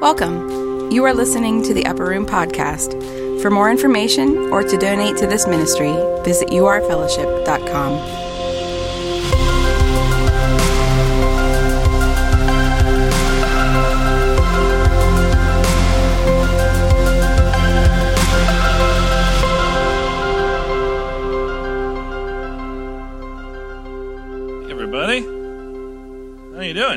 Welcome. You are listening to the Upper Room Podcast. For more information or to donate to this ministry, visit urfellowship.com. How you doing?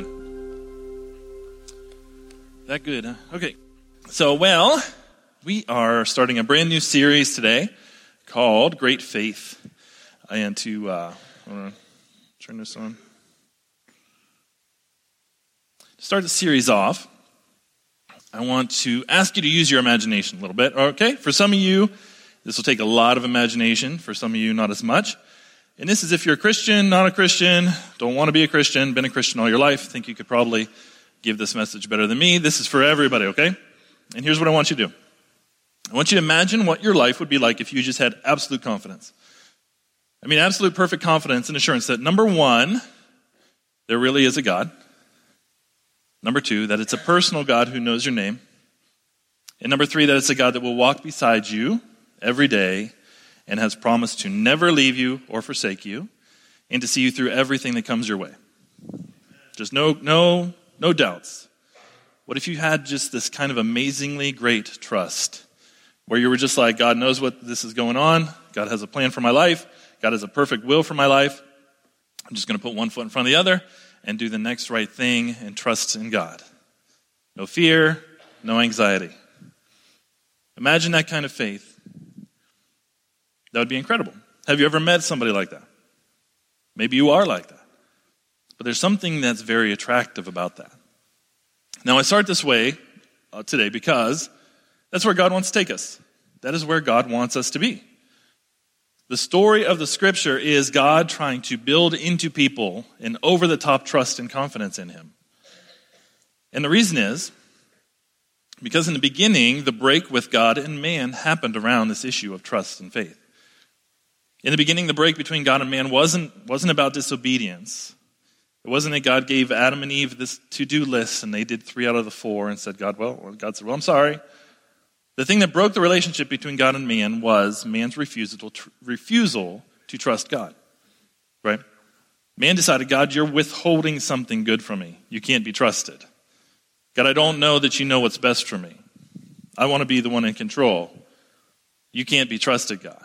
That good, huh? Okay. So, we are starting a brand new series today called Great Faith. And to turn this on. To start the series off, I want to ask you to use your imagination a little bit. Okay? For some of you, this will take a lot of imagination. For some of you, not as much. And this is if you're a Christian, not a Christian, don't want to be a Christian, been a Christian all your life, think you could probably give this message better than me. This is for everybody, okay? And here's what I want you to do. I want you to imagine what your life would be like if you just had absolute confidence. I mean, absolute perfect confidence and assurance that, number one, there really is a God. Number two, that it's a personal God who knows your name. And number three, that it's a God that will walk beside you every day and has promised to never leave you or forsake you, and to see you through everything that comes your way. Just no doubts. What if you had just this kind of amazingly great trust, where you were just like, God knows what this is going on, God has a plan for my life, God has a perfect will for my life, I'm just going to put one foot in front of the other and do the next right thing and trust in God. No fear, no anxiety. Imagine that kind of faith. That would be incredible. Have you ever met somebody like that? Maybe you are like that. But there's something that's very attractive about that. Now, I start this way today because that's where God wants to take us. That is where God wants us to be. The story of the Scripture is God trying to build into people an over-the-top trust and confidence in Him. And the reason is because in the beginning, the break with God and man happened around this issue of trust and faith. In the beginning, the break between God and man wasn't about disobedience. It wasn't that God gave Adam and Eve this to-do list and they did 3 out of the 4 and said, God said, I'm sorry. The thing that broke the relationship between God and man was man's refusal to trust God. Right? Man decided, God, you're withholding something good from me. You can't be trusted. God, I don't know that you know what's best for me. I want to be the one in control. You can't be trusted, God.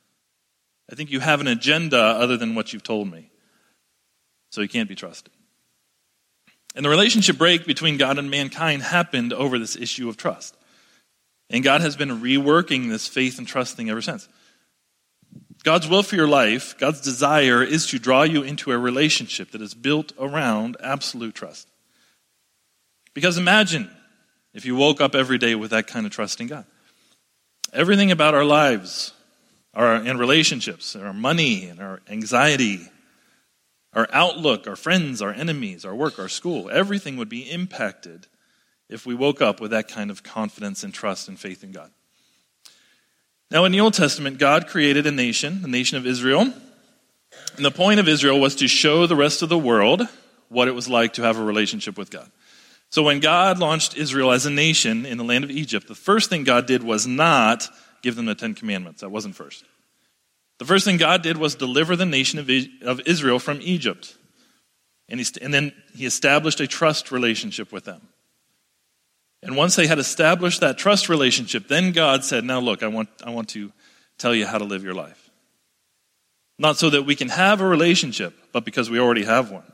I think you have an agenda other than what you've told me. So you can't be trusted. And the relationship break between God and mankind happened over this issue of trust. And God has been reworking this faith and trust thing ever since. God's will for your life, God's desire is to draw you into a relationship that is built around absolute trust. Because imagine if you woke up every day with that kind of trust in God. Everything about our lives, and relationships, our money, and our anxiety, our outlook, our friends, our enemies, our work, our school, everything would be impacted if we woke up with that kind of confidence and trust and faith in God. Now, in the Old Testament, God created a nation, the nation of Israel. And the point of Israel was to show the rest of the world what it was like to have a relationship with God. So when God launched Israel as a nation in the land of Egypt, the first thing God did was not give them the 10 Commandments. That wasn't first. The first thing God did was deliver the nation of Israel from Egypt. And then he established a trust relationship with them. And once they had established that trust relationship, then God said, now look, I want to tell you how to live your life. Not so that we can have a relationship, but because we already have one.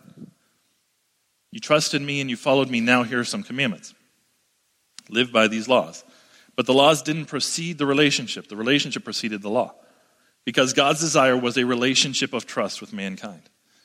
You trusted me and you followed me, now here are some commandments. Live by these laws. But the laws didn't precede the relationship. The relationship preceded the law. Because God's desire was a relationship of trust with mankind.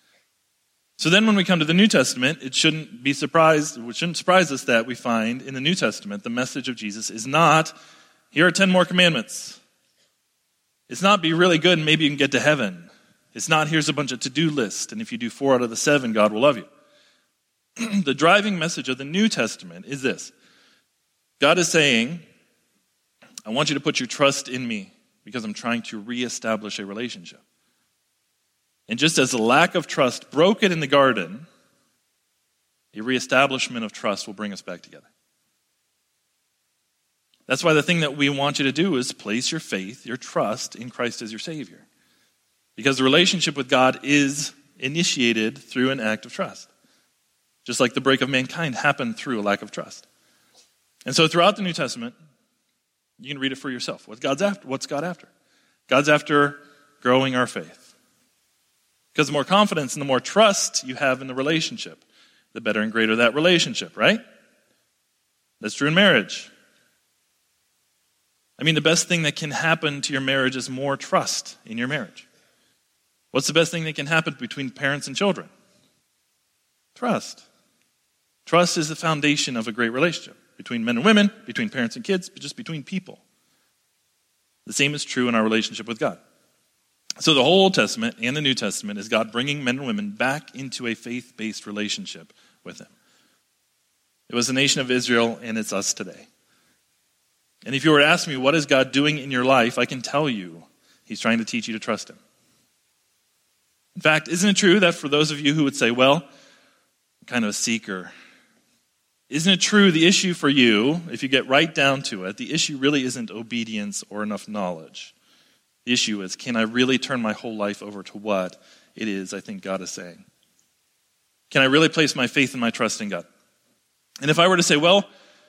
So then when we come to the New Testament, it shouldn't surprise us that we find in the New Testament the message of Jesus is not, here are 10 more commandments. It's not be really good and maybe you can get to heaven. It's not here's a bunch of to-do lists and if you do 4 out of the 7, God will love you. The driving message of the New Testament is this. God is saying, I want you to put your trust in me because I'm trying to reestablish a relationship. And just as the lack of trust broke it in the garden, a reestablishment of trust will bring us back together. That's why the thing that we want you to do is place your faith, your trust in Christ as your Savior. Because the relationship with God is initiated through an act of trust. Just like the break of mankind happened through a lack of trust. And so throughout the New Testament, you can read it for yourself. What's God after? God's after growing our faith. Because the more confidence and the more trust you have in the relationship, the better and greater that relationship, right? That's true in marriage. I mean, the best thing that can happen to your marriage is more trust in your marriage. What's the best thing that can happen between parents and children? Trust. Trust is the foundation of a great relationship between men and women, between parents and kids, but just between people. The same is true in our relationship with God. So the whole Old Testament and the New Testament is God bringing men and women back into a faith-based relationship with Him. It was the nation of Israel, and it's us today. And if you were to ask me, what is God doing in your life, I can tell you, He's trying to teach you to trust Him. In fact, isn't it true that for those of you who would say, well, I'm kind of a seeker, isn't it true the issue for you, if you get right down to it, the issue really isn't obedience or enough knowledge. The issue is, can I really turn my whole life over to what it is I think God is saying? Can I really place my faith and my trust in God? And if I were to say, well,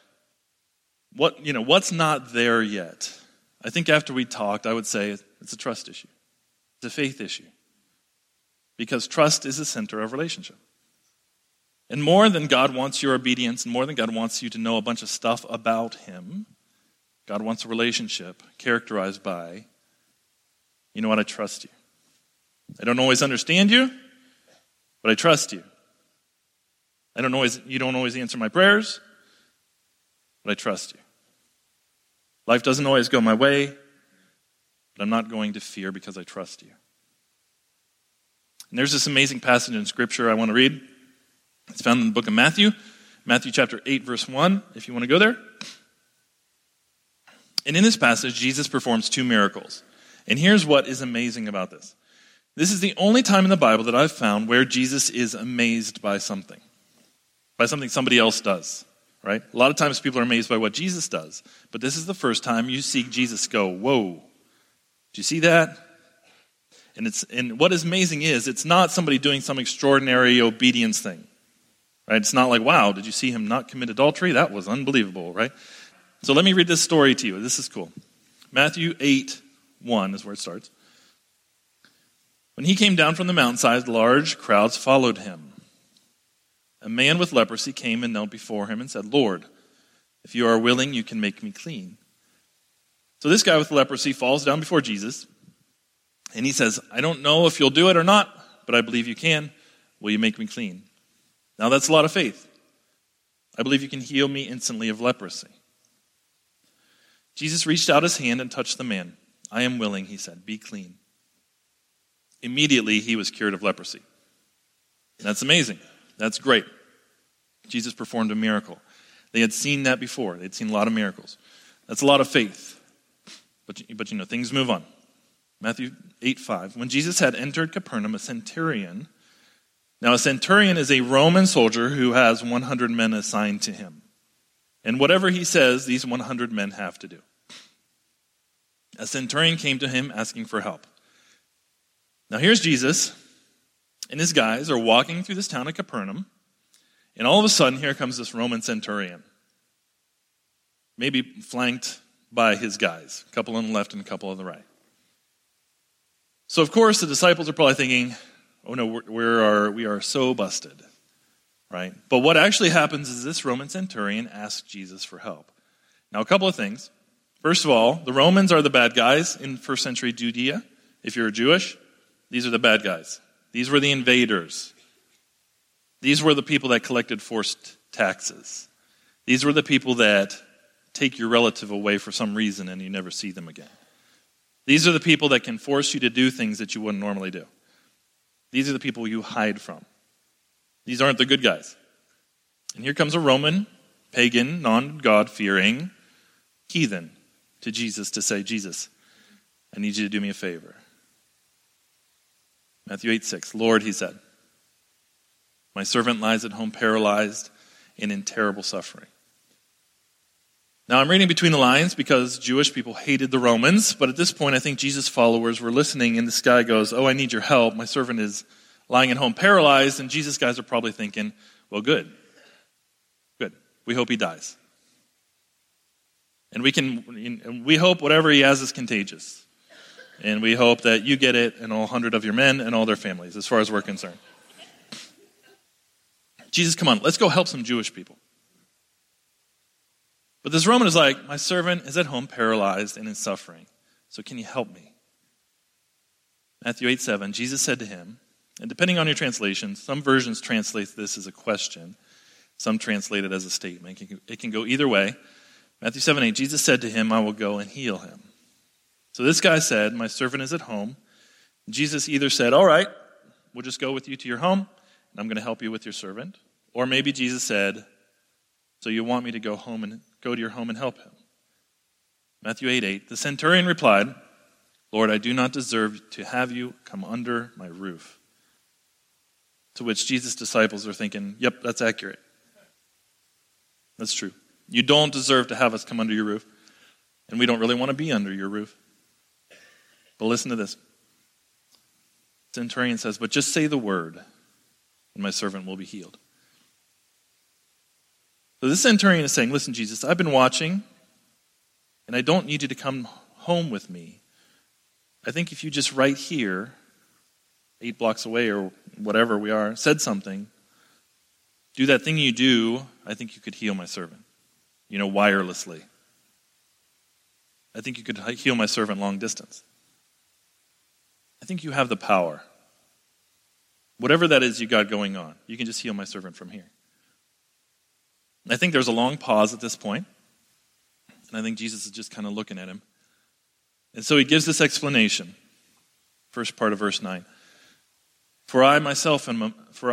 what's not there yet? I think after we talked, I would say it's a trust issue. It's a faith issue. Because trust is the center of relationship. And more than God wants your obedience, and more than God wants you to know a bunch of stuff about Him, God wants a relationship characterized by, you know what, I trust you. I don't always understand you, but I trust you. You don't always answer my prayers, but I trust you. Life doesn't always go my way, but I'm not going to fear because I trust you. And there's this amazing passage in Scripture I want to read. It's found in the book of Matthew chapter 8, verse 1, if you want to go there. And in this passage, Jesus performs 2 miracles. And here's what is amazing about this. This is the only time in the Bible that I've found where Jesus is amazed by something somebody else does, right? A lot of times people are amazed by what Jesus does, but this is the first time you see Jesus go, whoa, do you see that? And what is amazing is it's not somebody doing some extraordinary obedience thing, right? It's not like, wow, did you see him not commit adultery? That was unbelievable, right? So let me read this story to you. This is cool. Matthew 8:1 is where it starts. When he came down from the mountainside, large crowds followed him. A man with leprosy came and knelt before him and said, Lord, if you are willing, you can make me clean. So this guy with leprosy falls down before Jesus, and he says, I don't know if you'll do it or not, but I believe you can. Will you make me clean? Now that's a lot of faith. I believe you can heal me instantly of leprosy. Jesus reached out his hand and touched the man. I am willing, he said, be clean. Immediately he was cured of leprosy. That's amazing. That's great. Jesus performed a miracle. They had seen that before. They'd seen a lot of miracles. That's a lot of faith. But things move on. Matthew 8:5. When Jesus had entered Capernaum, a centurion. Now a centurion is a Roman soldier who has 100 men assigned to him. And whatever he says, these 100 men have to do. A centurion came to him asking for help. Now here's Jesus, and his guys are walking through this town of Capernaum, and all of a sudden here comes this Roman centurion. Maybe flanked by his guys, a couple on the left and a couple on the right. So of course the disciples are probably thinking, oh no, we are so busted, right? But what actually happens is this Roman centurion asks Jesus for help. Now a couple of things. First of all, the Romans are the bad guys in first century Judea. If you're Jewish, these are the bad guys. These were the invaders. These were the people that collected forced taxes. These were the people that take your relative away for some reason and you never see them again. These are the people that can force you to do things that you wouldn't normally do. These are the people you hide from. These aren't the good guys. And here comes a Roman, pagan, non-God-fearing heathen to Jesus to say, Jesus, I need you to do me a favor. Matthew 8:6, Lord, he said, my servant lies at home paralyzed and in terrible suffering. Now, I'm reading between the lines because Jewish people hated the Romans, but at this point, I think Jesus' followers were listening, and this guy goes, "Oh, I need your help. My servant is lying at home paralyzed," and Jesus' guys are probably thinking, "Well, good. We hope he dies. And we hope whatever he has is contagious. And we hope that you get it and all 100 of your men and all their families, as far as we're concerned." Jesus, come on, let's go help some Jewish people. But this Roman is like, "My servant is at home paralyzed and in suffering. So can you help me?" Matthew 8:7, Jesus said to him, and depending on your translation, some versions translate this as a question. Some translate it as a statement. It can go either way. Matthew 7:8, Jesus said to him, "I will go and heal him." So this guy said, "My servant is at home." Jesus either said, "All right, we'll just go with you to your home, and I'm going to help you with your servant." Or maybe Jesus said, "So you want me to go to your home and help him?" Matthew 8:8, the centurion replied, "Lord, I do not deserve to have you come under my roof." To which Jesus' disciples are thinking, "Yep, that's accurate. That's true. You don't deserve to have us come under your roof, and we don't really want to be under your roof." But listen to this. The centurion says, "But just say the word, and my servant will be healed." So this centurion is saying, "Listen, Jesus, I've been watching, and I don't need you to come home with me. I think if you just right here, 8 blocks away or whatever we are, said something, do that thing you do, I think you could heal my servant. Wirelessly. I think you could heal my servant long distance. I think you have the power. Whatever that is you got going on, you can just heal my servant from here." And I think there's a long pause at this point, and I think Jesus is just kind of looking at him. And so he gives this explanation. First part of verse 9. For I myself am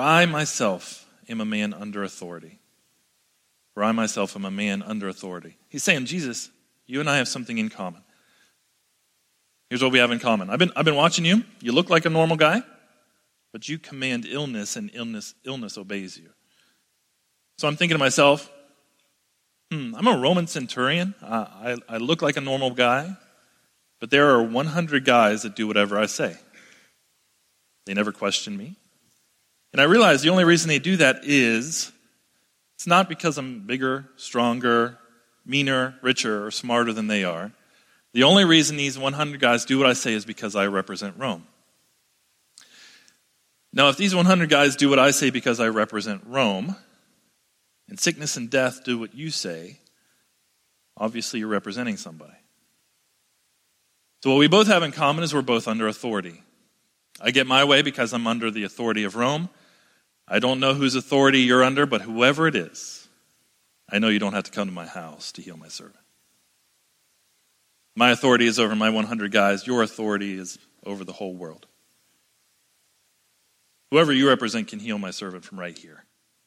a man under authority. For I myself am a man under authority. He's saying, Jesus, you and I have something in common. Here's what we have in common. I've been watching you. You look like a normal guy, but you command illness, and illness obeys you. So I'm thinking to myself, I'm a Roman centurion. I look like a normal guy, but there are 100 guys that do whatever I say. They never question me. And I realize the only reason they do that is it's not because I'm bigger, stronger, meaner, richer, or smarter than they are. The only reason these 100 guys do what I say is because I represent Rome. Now, if these 100 guys do what I say because I represent Rome, and sickness and death do what you say, obviously you're representing somebody. So what we both have in common is we're both under authority. I get my way because I'm under the authority of Rome. I don't know whose authority you're under, but whoever it is, I know you don't have to come to my house to heal my servant. My authority is over my 100 guys. Your authority is over the whole world. Whoever you represent can heal my servant from right here.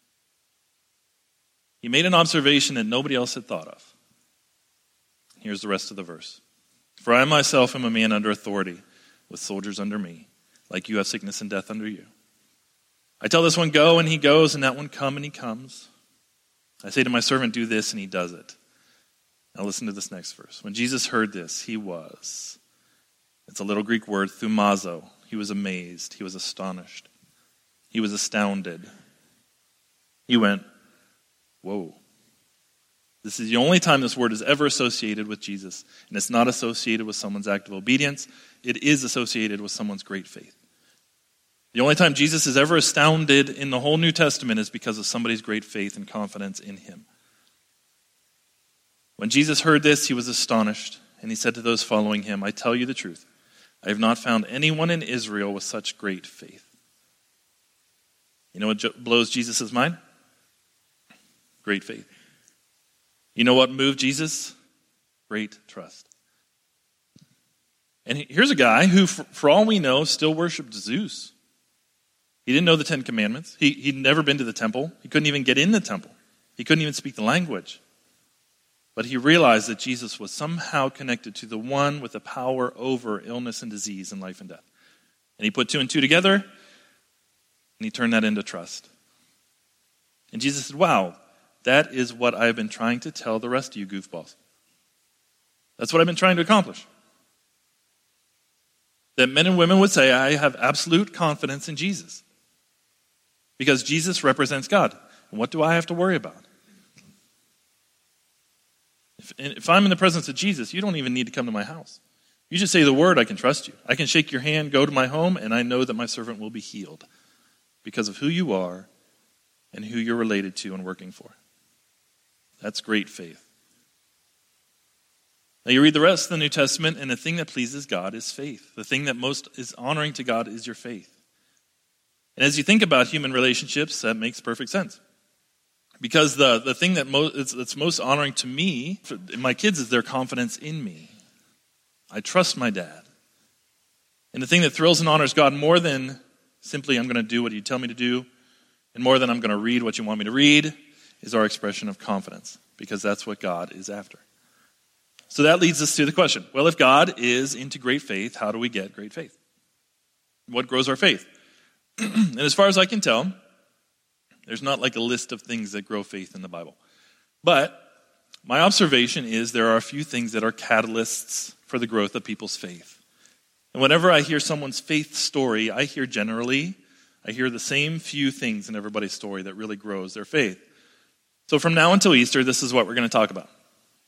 He made an observation that nobody else had thought of. Here's the rest of the verse. For I myself am a man under authority, with soldiers under me, like you have sickness and death under you. I tell this one, go, and he goes, and that one, come, and he comes. I say to my servant, do this, and he does it. Now listen to this next verse. When Jesus heard this, it's a little Greek word, thumazo. He was amazed. He was astonished. He was astounded. He went, whoa. This is the only time this word is ever associated with Jesus. And it's not associated with someone's act of obedience. It is associated with someone's great faith. The only time Jesus is ever astounded in the whole New Testament is because of somebody's great faith and confidence in him. When Jesus heard this, he was astonished. And he said to those following him, I tell you the truth. I have not found anyone in Israel with such great faith. You know what blows Jesus' mind? Great faith. You know what moved Jesus? Great trust. And here's a guy who, for all we know, still worshipped Zeus. He didn't know the 10 Commandments. He'd never been to the temple. He couldn't even get in the temple. He couldn't even speak the language. But he realized that Jesus was somehow connected to the one with the power over illness and disease and life and death. And he put 2 and 2 together, and he turned that into trust. And Jesus said, wow, That is what I've been trying to tell the rest of you goofballs. That's what I've been trying to accomplish. That men and women would say, I have absolute confidence in Jesus. Because Jesus represents God. And what do I have to worry about? If I'm in the presence of Jesus, you don't even need to come to my house. You just say the word, I can trust you. I can shake your hand, go to my home, and I know that my servant will be healed because of who you are and who you're related to and working for. That's great faith. Now you read the rest of the New Testament, and the thing that pleases God is faith. The thing that most is honoring to God is your faith. And as you think about human relationships, that makes perfect sense. Because the thing that's most honoring to me, my kids, is their confidence in me. I trust my dad. And the thing that thrills and honors God more than simply I'm going to do what you tell me to do, and more than I'm going to read what you want me to read, is our expression of confidence. Because that's what God is after. So that leads us to the question, well, if God is into great faith, how do we get great faith? What grows our faith? And as far as I can tell, there's not like a list of things that grow faith in the Bible. But my observation is there are a few things that are catalysts for the growth of people's faith. And whenever I hear someone's faith story, I hear the same few things in everybody's story that really grows their faith. So from now until Easter, this is what we're going to talk about.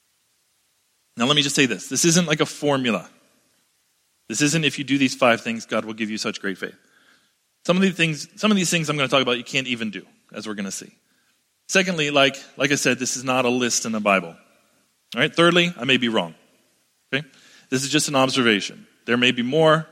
Now let me just say this. This isn't like a formula. This isn't if you do these 5 things, God will give you such great faith. Some of these things I'm going to talk about you can't even do, as we're going to see. Secondly, like I said, this is not a list in the Bible. All right. Thirdly, I may be wrong. Okay. This is just an observation. There may be more.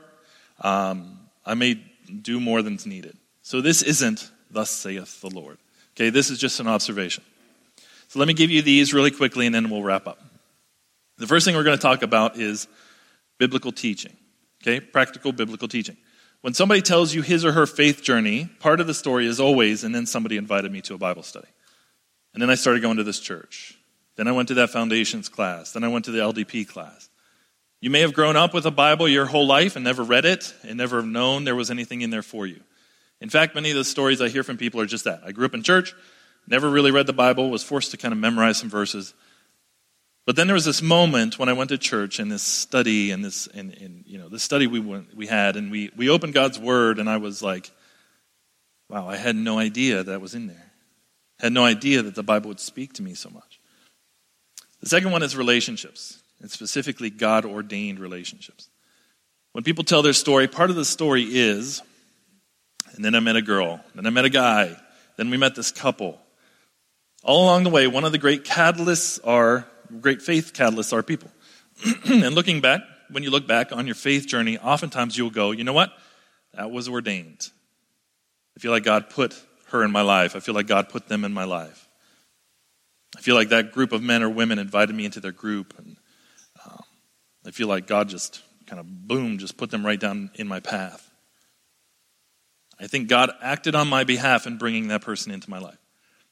I may do more than's needed. So this isn't thus saith the Lord. Okay. This is just an observation. So let me give you these really quickly, and then we'll wrap up. The first thing we're going to talk about is biblical teaching. Okay. Practical biblical teaching. When somebody tells you his or her faith journey, part of the story is always, and then somebody invited me to a Bible study. And then I started going to this church. Then I went to that foundations class. Then I went to the LDP class. You may have grown up with a Bible your whole life and never read it and never known there was anything in there for you. In fact, many of the stories I hear from people are just that. I grew up in church, never really read the Bible, was forced to kind of memorize some verses. But then there was this moment when I went to church and this study and this study we had, and we opened God's Word, and I was like, wow, I had no idea that was in there. I had no idea that the Bible would speak to me so much. The second one is relationships, and specifically God-ordained relationships. When people tell their story, part of the story is, and then I met a girl, then I met a guy, then we met this couple. All along the way, one of the great faith catalysts are people. And looking back, when you look back on your faith journey, oftentimes you'll go, you know what? That was ordained. I feel like God put her in my life. I feel like God put them in my life. I feel like that group of men or women invited me into their group. And I feel like God just kind of, boom, just put them right down in my path. I think God acted on my behalf in bringing that person into my life.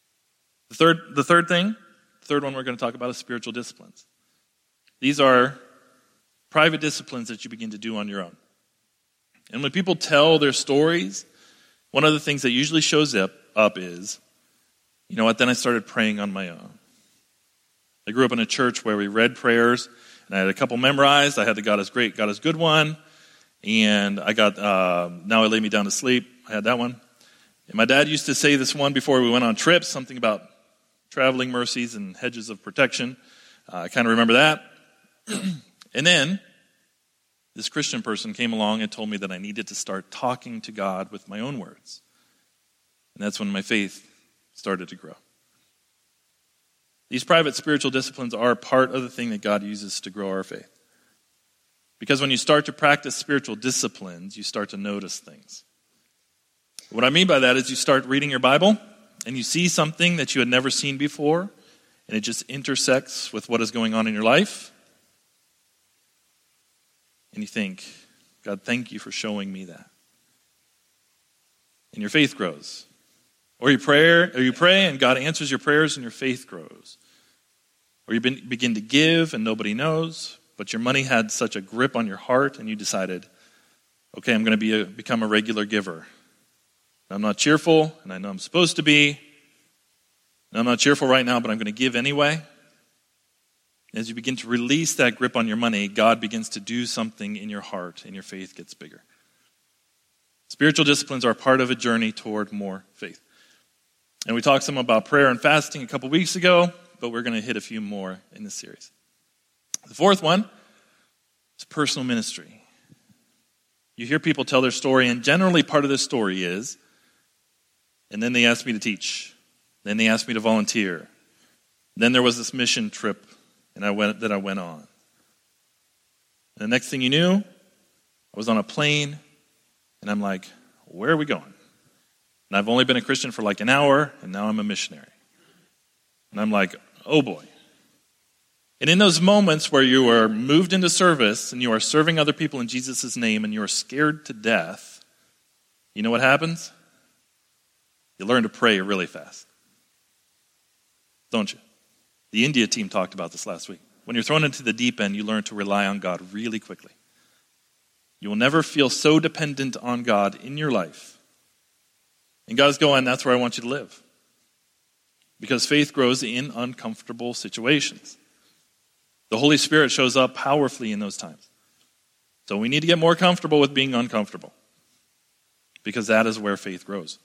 The third one we're going to talk about is spiritual disciplines. These are private disciplines that you begin to do on your own. And when people tell their stories, one of the things that usually shows up is, you know what, then I started praying on my own. I grew up in a church where we read prayers, and I had a couple memorized. I had the God is great, God is good one, and I got Now I Lay Me Down to Sleep. I had that one. And my dad used to say this one before we went on trips, something about traveling mercies and hedges of protection. I kind of remember that. And then this Christian person came along and told me that I needed to start talking to God with my own words. And that's when my faith started to grow. These private spiritual disciplines are part of the thing that God uses to grow our faith. Because when you start to practice spiritual disciplines, you start to notice things. What I mean by that is you start reading your Bible, and you see something that you had never seen before, and it just intersects with what is going on in your life. And you think, God, thank you for showing me that. And your faith grows. Or you pray and God answers your prayers and your faith grows. Or you begin to give and nobody knows, but your money had such a grip on your heart and you decided, okay, I'm going to become a regular giver. I'm not cheerful, and I know I'm supposed to be, And I'm not cheerful right now, but I'm going to give anyway. As you begin to release that grip on your money, God begins to do something in your heart, and your faith gets bigger. Spiritual disciplines are part of a journey toward more faith. And we talked some about prayer and fasting a couple weeks ago, but we're going to hit a few more in this series. The fourth one is personal ministry. You hear people tell their story, and generally part of the story is, and then they asked me to teach. Then they asked me to volunteer. Then there was this mission trip I went on. And the next thing you knew, I was on a plane, and I'm like, where are we going? And I've only been a Christian for like an hour, and now I'm a missionary. And I'm like, oh boy. And in those moments where you are moved into service, and you are serving other people in Jesus' name, and you are scared to death, you know what happens? You learn to pray really fast. Don't you? The India team talked about this last week. When you're thrown into the deep end, you learn to rely on God really quickly. You will never feel so dependent on God in your life. And God's going, that's where I want you to live. Because faith grows in uncomfortable situations. The Holy Spirit shows up powerfully in those times. So we need to get more comfortable with being uncomfortable. Because that is where faith grows.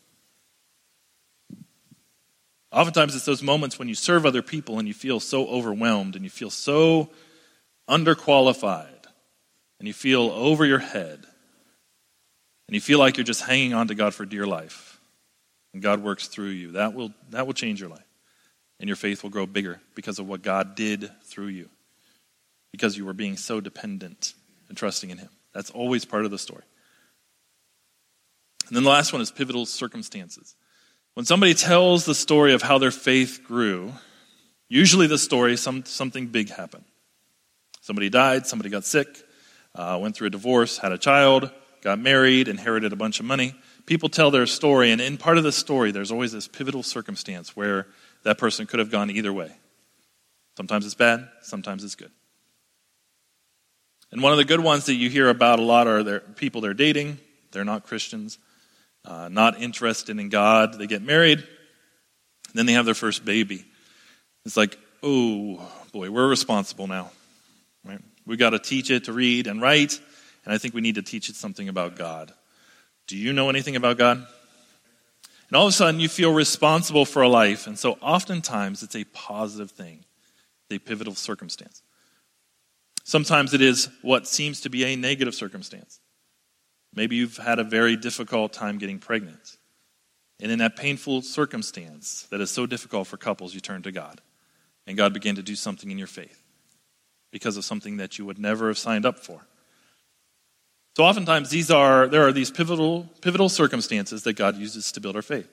Oftentimes it's those moments when you serve other people and you feel so overwhelmed and you feel so underqualified and you feel over your head and you feel like you're just hanging on to God for dear life. And God works through you. That will change your life. And your faith will grow bigger because of what God did through you. Because you were being so dependent and trusting in Him. That's always part of the story. And then the last one is pivotal circumstances. When somebody tells the story of how their faith grew, usually the story, something big happened. Somebody died, somebody got sick, went through a divorce, had a child, got married, inherited a bunch of money. People tell their story, and in part of the story, there's always this pivotal circumstance where that person could have gone either way. Sometimes it's bad, sometimes it's good. And one of the good ones that you hear about a lot are their people they're dating, they're not Christians. Not interested in God. They get married. Then they have their first baby. It's like, oh boy, we're responsible now. Right? We got to teach it to read and write, and I think we need to teach it something about God. Do you know anything about God? And all of a sudden you feel responsible for a life, and so oftentimes it's a positive thing, a pivotal circumstance. Sometimes it is what seems to be a negative circumstance. Maybe you've had a very difficult time getting pregnant. And in that painful circumstance that is so difficult for couples, you turn to God. And God began to do something in your faith because of something that you would never have signed up for. So oftentimes there are these pivotal circumstances that God uses to build our faith.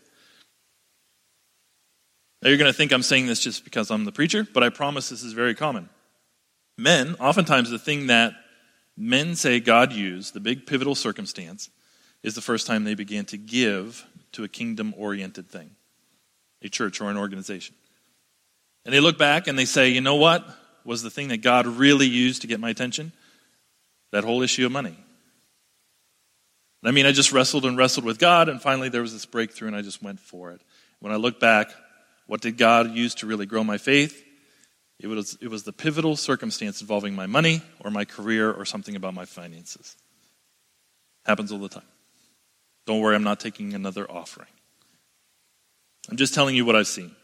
Now you're going to think I'm saying this just because I'm the preacher, but I promise this is very common. Men, oftentimes the thing that men say God used, the big pivotal circumstance, is the first time they began to give to a kingdom-oriented thing, a church or an organization. And they look back and they say, you know what was the thing that God really used to get my attention? That whole issue of money. I just wrestled with God, and finally there was this breakthrough, and I just went for it. When I look back, what did God use to really grow my faith? It was the pivotal circumstance involving my money or my career or something about my finances. Happens all the time. Don't worry, I'm not taking another offering. I'm just telling you what I've seen.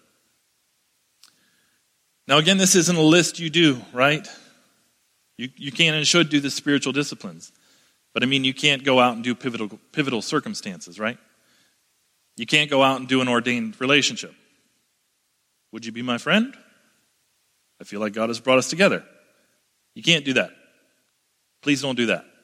Now again, this isn't a list you do, right? You can and should do the spiritual disciplines. But you can't go out and do pivotal circumstances, right? You can't go out and do an ordained relationship. Would you be my friend? I feel like God has brought us together. You can't do that. Please don't do that.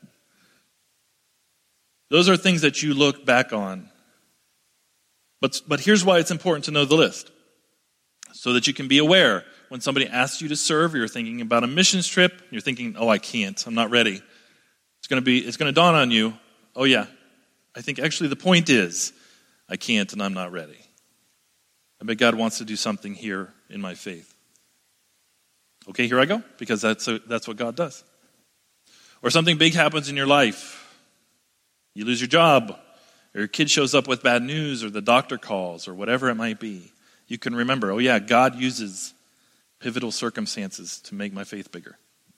Those are things that you look back on. But here's why it's important to know the list. So that you can be aware when somebody asks you to serve, or you're thinking about a missions trip, you're thinking, oh, I can't, I'm not ready. It's going to dawn on you, oh yeah, I think actually the point is, I can't and I'm not ready. I bet God wants to do something here in my faith. Okay, here I go, because that's what God does. Or something big happens in your life. You lose your job, or your kid shows up with bad news, or the doctor calls, or whatever it might be. you can remember, oh yeah, God uses pivotal circumstances to make my faith bigger.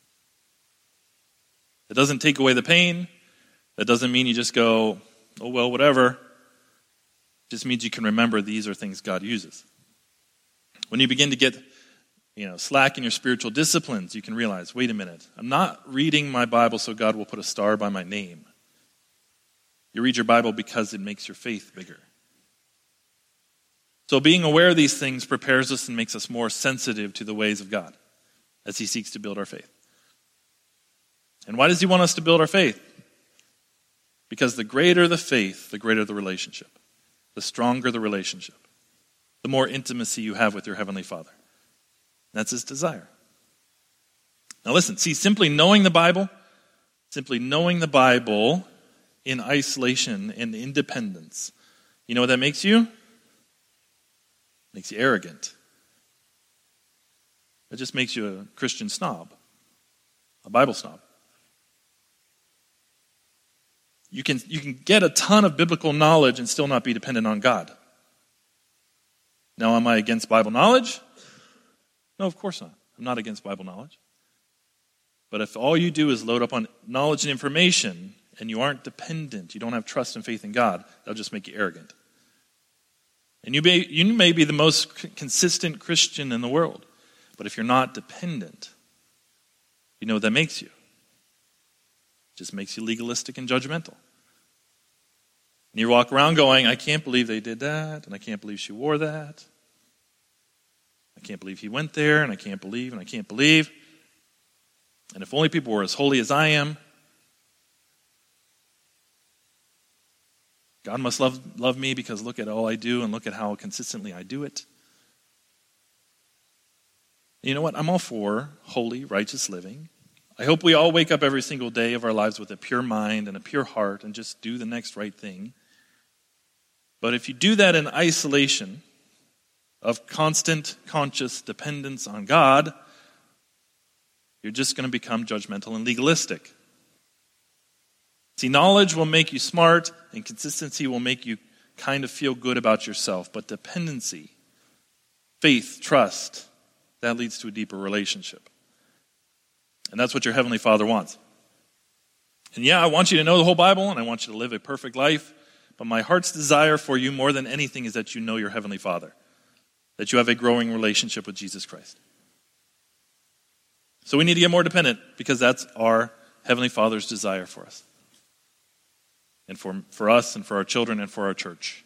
It doesn't take away the pain. That doesn't mean you just go, oh well, whatever. It just means you can remember these are things God uses. When you begin to get slack in your spiritual disciplines, you can realize, wait a minute, I'm not reading my Bible so God will put a star by my name. You read your Bible because it makes your faith bigger. So being aware of these things prepares us and makes us more sensitive to the ways of God as he seeks to build our faith. And why does he want us to build our faith? Because the greater the faith, the greater the relationship. The stronger the relationship. The more intimacy you have with your Heavenly Father. That's his desire. Now listen, simply knowing the Bible in isolation and independence, you know what that makes you? Makes you arrogant. It just makes you a Christian snob, a Bible snob. You can get a ton of biblical knowledge and still not be dependent on God. Now, am I against Bible knowledge? No, of course not. I'm not against Bible knowledge. But if all you do is load up on knowledge and information and you aren't dependent, you don't have trust and faith in God, that'll just make you arrogant. And you may be the most consistent Christian in the world, but if you're not dependent, you know what that makes you? It just makes you legalistic and judgmental. And you walk around going, I can't believe they did that, and I can't believe she wore that. I can't believe he went there, and I can't believe, and I can't believe. And if only people were as holy as I am, God must love me because look at all I do and look at how consistently I do it. You know what? I'm all for holy, righteous living. I hope we all wake up every single day of our lives with a pure mind and a pure heart and just do the next right thing. But if you do that in isolation of constant, conscious dependence on God, you're just going to become judgmental and legalistic. See, knowledge will make you smart, and consistency will make you kind of feel good about yourself. But dependency, faith, trust, that leads to a deeper relationship. And that's what your Heavenly Father wants. And yeah, I want you to know the whole Bible, and I want you to live a perfect life. But my heart's desire for you more than anything is that you know your Heavenly Father. That you have a growing relationship with Jesus Christ. So we need to get more dependent because that's our Heavenly Father's desire for us. And for us and for our children and for our church.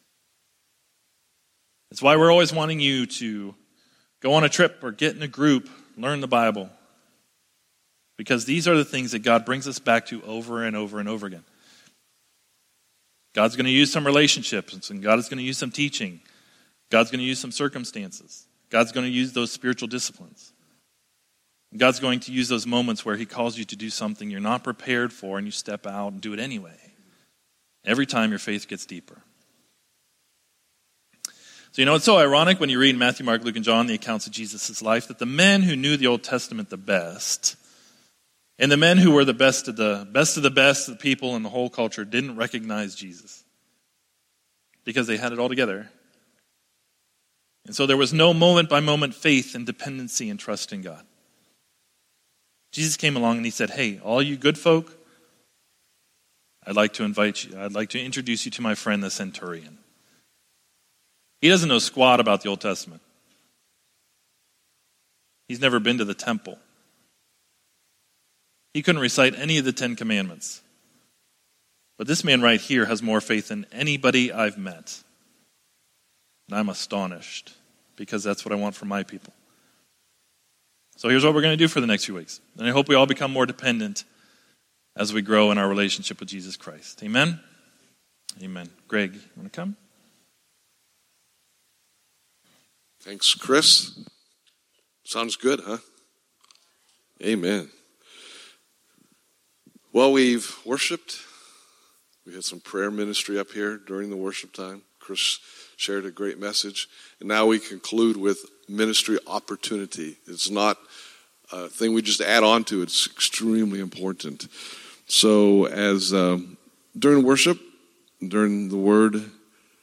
That's why we're always wanting you to go on a trip or get in a group, learn the Bible. Because these are the things that God brings us back to over and over and over again. God's going to use some relationships, and God is going to use some teaching. God's going to use some circumstances. God's going to use those spiritual disciplines. God's going to use those moments where he calls you to do something you're not prepared for and you step out and do it anyway. Every time your faith gets deeper. So it's so ironic when you read Matthew, Mark, Luke, and John, the accounts of Jesus' life, that the men who knew the Old Testament the best, and the men who were the best of the best of the people in the whole culture didn't recognize Jesus. Because they had it all together. And so there was no moment-by-moment faith and dependency and trust in God. Jesus came along and he said, hey, all you good folk, I'd like to introduce you to my friend, the centurion. He doesn't know squat about the Old Testament. He's never been to the temple. He couldn't recite any of the 10 Commandments. But this man right here has more faith than anybody I've met. And I'm astonished because that's what I want for my people. So here's what we're going to do for the next few weeks. And I hope we all become more dependent as we grow in our relationship with Jesus Christ. Amen? Amen. Greg, you want to come? Thanks, Chris. Sounds good, huh? Amen. Well, we've worshiped. We had some prayer ministry up here during the worship time. Chris shared a great message. And now we conclude with ministry opportunity. It's not a thing we just add on to. It's extremely important. So as during worship, during the word,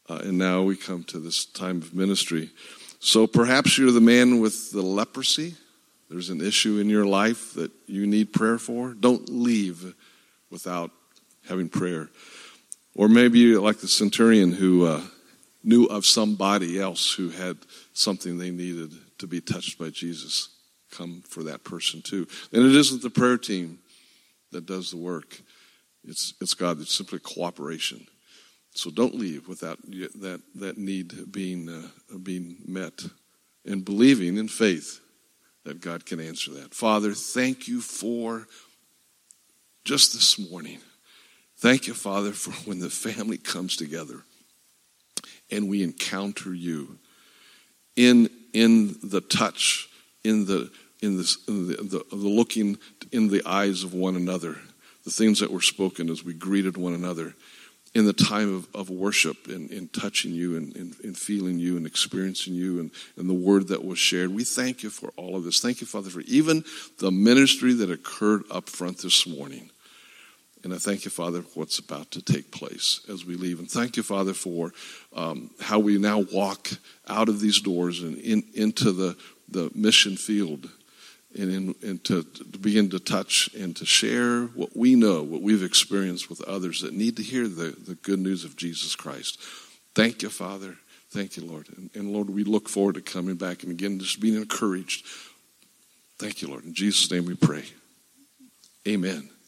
And now we come to this time of ministry. So perhaps you're the man with the leprosy. There's an issue in your life that you need prayer for. Don't leave without having prayer. Or maybe you're like the centurion who knew of somebody else who had something they needed to be touched by Jesus. Come for that person too. And it isn't the prayer team that does the work. It's God. It's simply cooperation. So don't leave without that need being met, and believing in faith that God can answer that. Father, thank you for just this morning. Thank you, Father, for when the family comes together and we encounter you in the touch, in the looking in the eyes of one another, the things that were spoken as we greeted one another, in the time of worship, in touching you and feeling you and experiencing you and the word that was shared. We thank you for all of this. Thank you, Father, for even the ministry that occurred up front this morning. And I thank you, Father, for what's about to take place as we leave. And thank you, Father, for how we now walk out of these doors and into the mission field and to begin to touch and to share what we know, what we've experienced with others that need to hear the good news of Jesus Christ. Thank you, Father. Thank you, Lord. And Lord, we look forward to coming back and again just being encouraged. Thank you, Lord. In Jesus' name we pray. Amen.